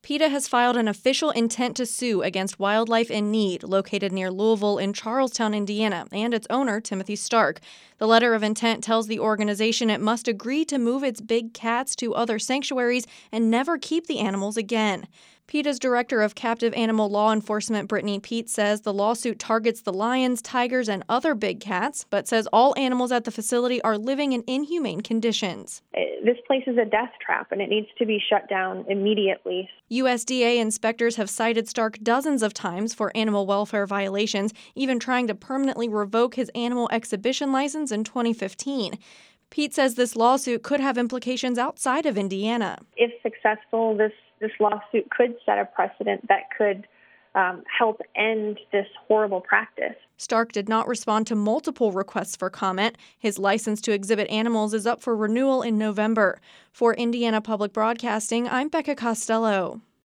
PETA has filed an official intent to sue against Wildlife in Need, located near Louisville in Charlestown, Indiana, and its owner, Timothy Stark. The letter of intent tells the organization it must agree to move its big cats to other sanctuaries and never keep the animals again. PETA's director of captive animal law enforcement, Brittany Peet, says the lawsuit targets the lions, tigers, and other big cats, but says all animals at the facility are living in inhumane conditions. This place is a death trap, and it needs to be shut down immediately. USDA inspectors have cited Stark dozens of times for animal welfare violations, even trying to permanently revoke his animal exhibition license in 2015. Peet says this lawsuit could have implications outside of Indiana. If successful, this lawsuit could set a precedent that could help end this horrible practice. Stark did not respond to multiple requests for comment. His license to exhibit animals is up for renewal in November. For Indiana Public Broadcasting, I'm Becca Costello.